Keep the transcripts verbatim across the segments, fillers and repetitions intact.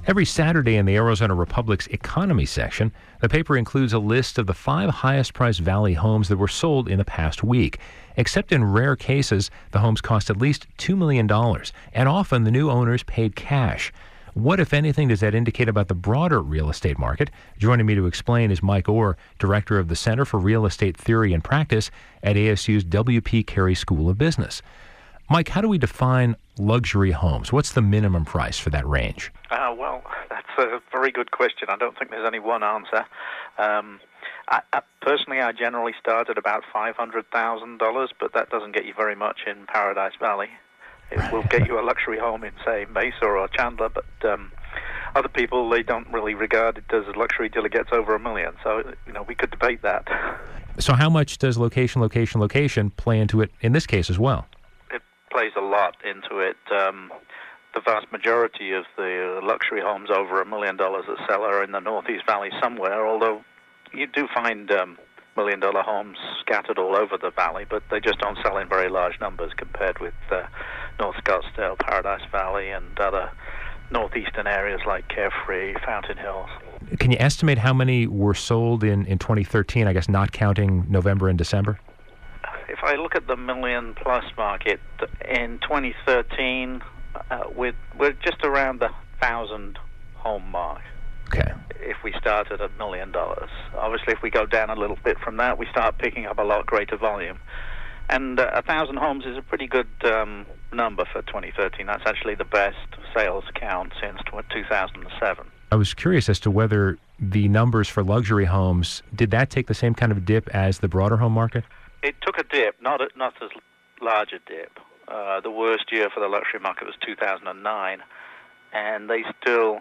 Every Saturday in the Arizona Republic's economy section, the paper includes a list of the five highest-priced Valley homes that were sold in the past week. Except in rare cases, the homes cost at least two million dollars, and often the new owners paid cash. What, if anything, does that indicate about the broader real estate market? Joining me to explain is Mike Orr, director of the Center for Real Estate Theory and Practice at A S U's W P Carey School of Business. Mike, how do we define luxury homes? What's the minimum price for that range? Uh, well, that's a very good question. I don't think there's only one answer. Um, I, I, personally, I generally start at about five hundred thousand dollars, but that doesn't get you very much in Paradise Valley. It will get you a luxury home in, say, Mesa or Chandler, but um, other people, they don't really regard it as a luxury till it gets over a million. So, you know, we could debate that. So how much does location, location, location play into it in this case as well? It plays a lot into it. Um, the vast majority of the luxury homes over a million dollars that sell are in the Northeast Valley somewhere, although you do find um, million-dollar homes scattered all over the valley, but they just don't sell in very large numbers compared with uh, North Scottsdale, Paradise Valley, and other northeastern areas like Carefree, Fountain Hills. Can you estimate how many were sold in, in twenty thirteen, I guess not counting November and December? If I look at the million-plus market, in twenty thirteen, uh, we're, we're just around the thousand home mark. Okay. If we start at a million dollars. Obviously, if we go down a little bit from that, we start picking up a lot greater volume. And uh, a thousand homes is a pretty good um, number for twenty thirteen. That's actually the best sales count since two thousand seven. I was curious as to whether the numbers for luxury homes, did that take the same kind of dip as the broader home market? It took a dip, not a, not as large a dip. Uh, the worst year for the luxury market was two thousand nine, and they still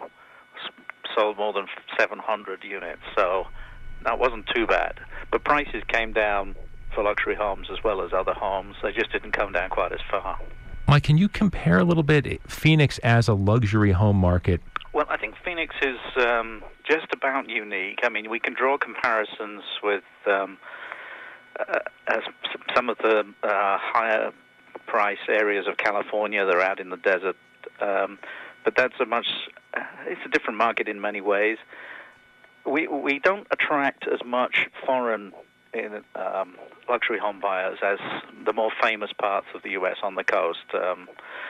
sold more than seven hundred units, so that wasn't too bad. But prices came down for luxury homes as well as other homes. They just didn't come down quite as far. Mike, can you compare a little bit Phoenix as a luxury home market? Well, I think Phoenix is um, just about unique. I mean, we can draw comparisons with um, uh, as some of the uh, higher price areas of California. They're out in the desert. Um, but that's a much, it's a different market in many ways. We we don't attract as much foreign in, um, luxury home buyers as the more famous parts of the U S on the coast. Um,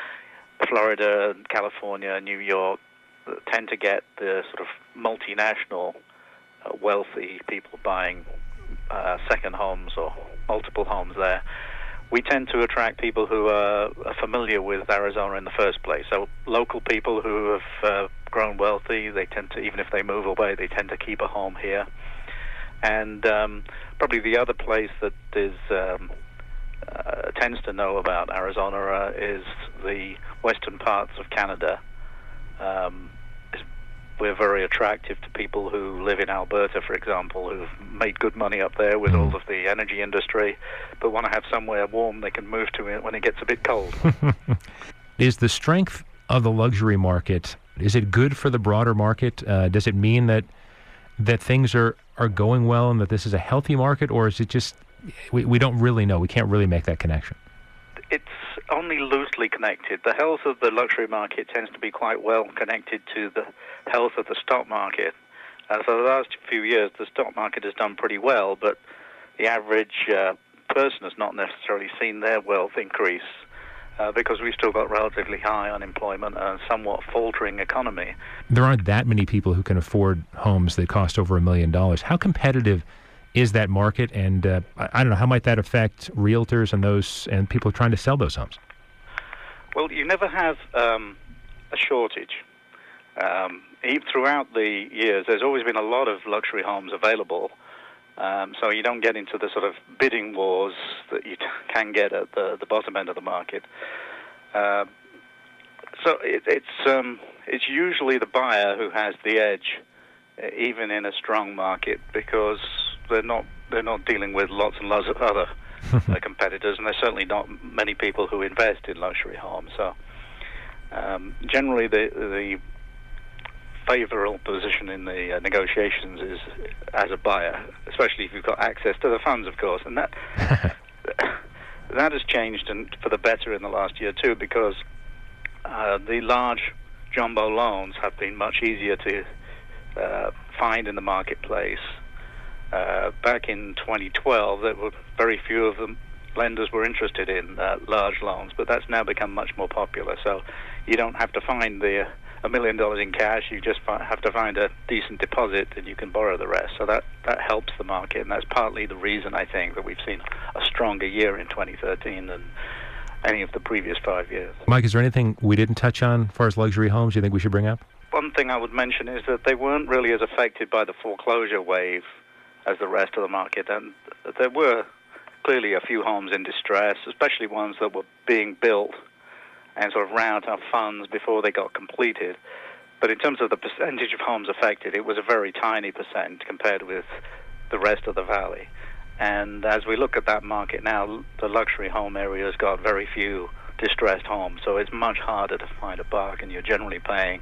Florida, California, New York tend to get the sort of multinational, uh, wealthy people buying uh, second homes or multiple homes there. We tend to attract people who are familiar with Arizona in the first place. So local people who have uh, grown wealthy, they tend to, even if they move away, they tend to keep a home here. And um, probably the other place that is um, uh, tends to know about Arizona uh, is the western parts of Canada. Um, we're very attractive to people who live in Alberta, for example, who've made good money up there with all of the energy industry, but want to have somewhere warm they can move to when it gets a bit cold. Is the strength of the luxury market, is it good for the broader market? Uh, does it mean that that things are, are going well and that this is a healthy market, or is it just, we, we don't really know, we can't really make that connection? It's only loosely connected. The health of the luxury market tends to be quite well connected to the health of the stock market. Uh, for the last few years, the stock market has done pretty well, but the average uh, person has not necessarily seen their wealth increase uh, because we've still got relatively high unemployment and a somewhat faltering economy. There aren't that many people who can afford homes that cost over a million dollars. How competitive is that market, and uh, I don't know, how might that affect realtors and those and people trying to sell those homes? Well, you never have um, a shortage. Um, even throughout the years, there's always been a lot of luxury homes available, um, so you don't get into the sort of bidding wars that you t- can get at the, the bottom end of the market. Uh, so it, it's um, it's usually the buyer who has the edge, even in a strong market, because they're not they're not dealing with lots and lots of other uh, competitors, and there's certainly not many people who invest in luxury homes. So um, generally, the the favorable position in the uh, negotiations is as a buyer, especially if you've got access to the funds, of course, and that that has changed and for the better in the last year too, because uh, the large jumbo loans have been much easier to uh, find in the marketplace. Uh, back in twenty twelve, there were very few of them. Lenders were interested in uh, large loans, but that's now become much more popular. So you don't have to find the a million dollars in cash. You just fi- have to find a decent deposit, and you can borrow the rest. So that, that helps the market, and that's partly the reason I think that we've seen a stronger year in twenty thirteen than any of the previous five years. Mike, is there anything we didn't touch on as far as luxury homes you think we should bring up? One thing I would mention is that they weren't really as affected by the foreclosure wave as the rest of the market, and there were clearly a few homes in distress, especially ones that were being built and sort of ran out of funds before they got completed. But in terms of the percentage of homes affected, it was a very tiny percent compared with the rest of the valley. And as we look at that market now, the luxury home area has got very few distressed homes, so it's much harder to find a bargain. You're generally paying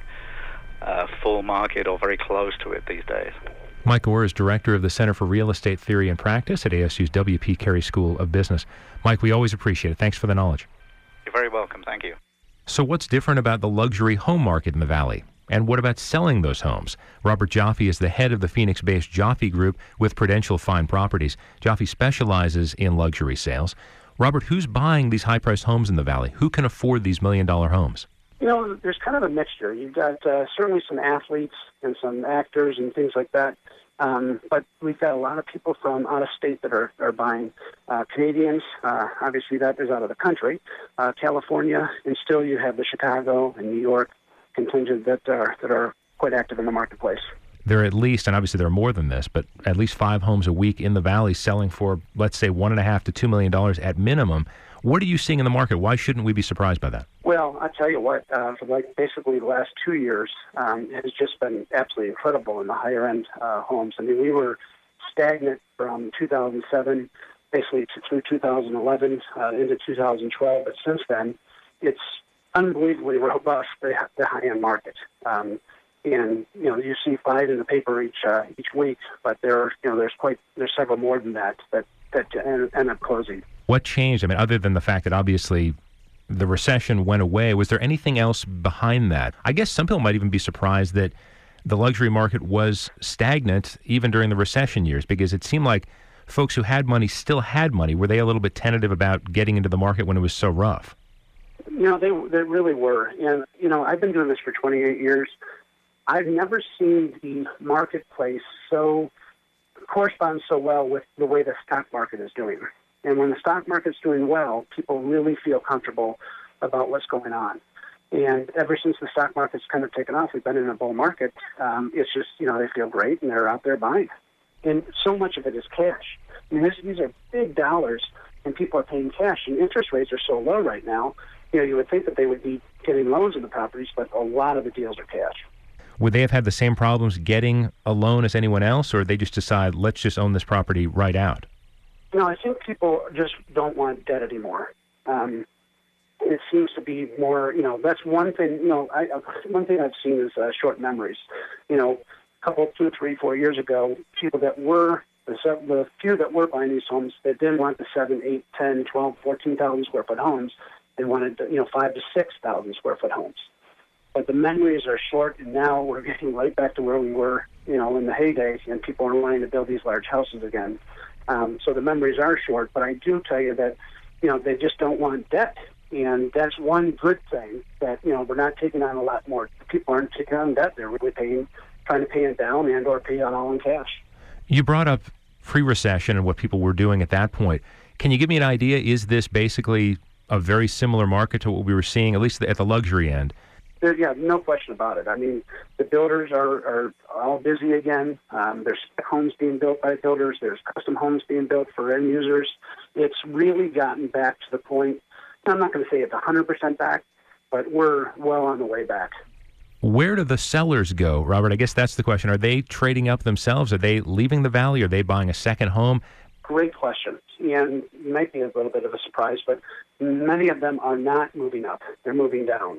uh, full market or very close to it these days. Mike Orr is director of the Center for Real Estate Theory and Practice at A S U's W P Carey School of Business. Mike, we always appreciate it. Thanks for the knowledge. You're very welcome. Thank you. So what's different about the luxury home market in the Valley? And what about selling those homes? Robert Joffe is the head of the Phoenix-based Joffe Group with Prudential Fine Properties. Joffe specializes in luxury sales. Robert, who's buying these high-priced homes in the Valley? Who can afford these million-dollar homes? You know, there's kind of a mixture. You've got uh, certainly some athletes and some actors and things like that. Um, but we've got a lot of people from out of state that are, are buying. Uh, Canadians, uh, obviously that is out of the country. Uh, California, and still you have the Chicago and New York contingent that are that are quite active in the marketplace. There are at least, and obviously there are more than this, but at least five homes a week in the Valley selling for, let's say, one and a half to two million dollars at minimum. What are you seeing in the market? Why shouldn't we be surprised by that? Well, I tell you what, uh, for like basically the last two years, um, it has just been absolutely incredible in the higher end uh, homes. I mean, we were stagnant from two thousand seven, basically to, through two thousand eleven uh, into two thousand twelve, but since then, it's unbelievably robust, the, the high-end market. Um, and you know, you see five in the paper each uh, each week, but there are, you know, there's quite there's several more than that that that end, end up closing. What changed? I mean, other than the fact that obviously the recession went away, was there anything else behind that? I guess some people might even be surprised that the luxury market was stagnant even during the recession years, because it seemed like folks who had money still had money. Were they a little bit tentative about getting into the market when it was so rough? You know, they they really were. And, you know, I've been doing this for twenty-eight years. I've never seen the marketplace so correspond so well with the way the stock market is doing. And when the stock market's doing well, people really feel comfortable about what's going on. And ever since the stock market's kind of taken off, we've been in a bull market. Um, it's just, you know, they feel great and they're out there buying. And so much of it is cash. I mean, this, these are big dollars, and people are paying cash. And interest rates are so low right now, you know, you would think that they would be getting loans in the properties, but a lot of the deals are cash. Would they have had the same problems getting a loan as anyone else, or they just decide, let's just own this property right out? No, I think people just don't want debt anymore. Um, it seems to be more, you know, that's one thing, you know, I, one thing I've seen is uh, short memories. You know, a couple, two, three, four years ago, people that were, the, the few that were buying these homes that didn't want the seven, eight, ten, twelve, fourteen thousand square foot homes, they wanted, you know, five to six thousand square foot homes. But the memories are short, and now we're getting right back to where we were, you know, in the heyday, and people are wanting to build these large houses again. Um, so the memories are short, but I do tell you that, you know, they just don't want debt. And that's one good thing, that, you know, we're not taking on a lot more. People aren't taking on debt. They're really paying, trying to pay it down and or pay it all in cash. You brought up pre-recession and what people were doing at that point. Can you give me an idea? Is this basically a very similar market to what we were seeing, at least at the luxury end? There, yeah, no question about it. I mean, the builders are, are all busy again. Um, there's homes being built by builders. There's custom homes being built for end users. It's really gotten back to the point, I'm not going to say it's one hundred percent back, but we're well on the way back. Where do the sellers go, Robert? I guess that's the question. Are they trading up themselves? Are they leaving the Valley? Are they buying a second home? Great question. And it might be a little bit of a surprise, but many of them are not moving up. They're moving down.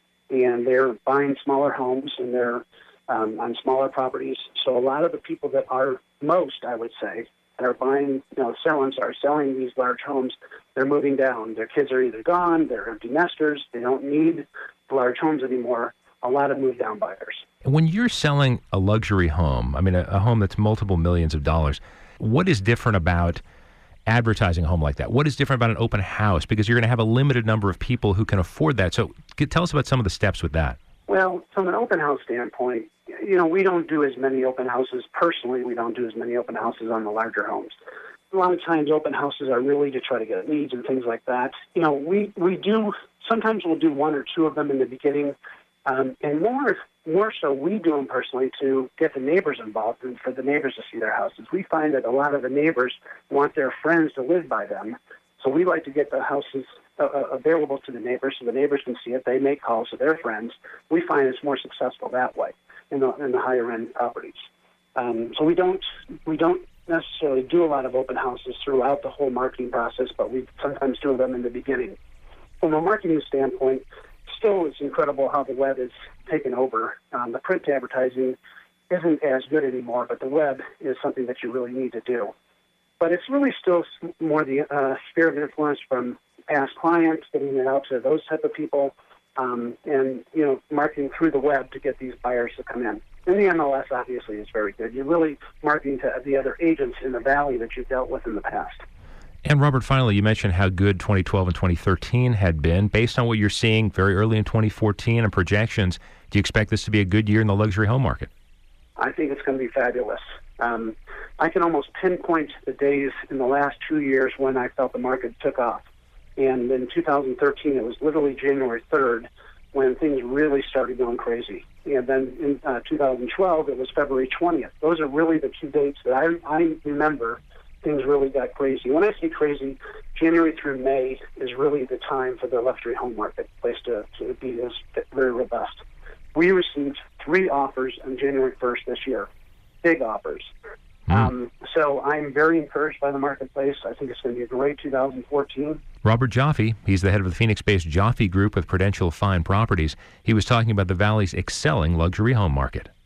And they're buying smaller homes, and they're um, on smaller properties. So a lot of the people that are most, I would say, that are buying, you know, selling, are selling these large homes, they're moving down. Their kids are either gone, they're empty nesters, they don't need large homes anymore, a lot of move-down buyers. When you're selling a luxury home, I mean, a, a home that's multiple millions of dollars, what is different about advertising a home like that? What is different about an open house? Because you're going to have a limited number of people who can afford that. So get, tell us about some of the steps with that. Well, from an open house standpoint, you know, we don't do as many open houses. Personally, we don't do as many open houses on the larger homes. A lot of times open houses are really to try to get leads and things like that. You know, we, we do, sometimes we'll do one or two of them in the beginning, um, and more more so we do them personally to get the neighbors involved and for the neighbors to see their houses. We find that a lot of the neighbors want their friends to live by them, so we like to get the houses uh, available to the neighbors so the neighbors can see it. They make calls to their friends. We find it's more successful that way in the, in the higher-end properties. Um, so we don't we don't necessarily do a lot of open houses throughout the whole marketing process, but we sometimes do them in the beginning. From a marketing standpoint, still it's incredible how the web is taken over. Um, the print advertising isn't as good anymore, but the web is something that you really need to do. But it's really still more the uh, sphere of influence from past clients, getting it out to those type of people, um, and, you know, marketing through the web to get these buyers to come in. And the M L S obviously is very good. You're really marketing to the other agents in the valley that you've dealt with in the past. And Robert, finally, you mentioned how good twenty twelve and twenty thirteen had been. Based on what you're seeing very early in twenty fourteen and projections, do you expect this to be a good year in the luxury home market? I think it's going to be fabulous. Um, I can almost pinpoint the days in the last two years when I felt the market took off. And in two thousand thirteen, it was literally January third when things really started going crazy. And then in uh, two thousand twelve, it was February twentieth. Those are really the two dates that I, I remember things really got crazy. When I say crazy, January through May is really the time for the luxury home marketplace to, to be this, very robust. We received three offers on January first this year, big offers. Mm. Um, so I'm very encouraged by the marketplace. I think it's going to be a great two thousand fourteen. Robert Joffe, he's the head of the Phoenix-based Joffe Group with Prudential Fine Properties. He was talking about the Valley's excelling luxury home market.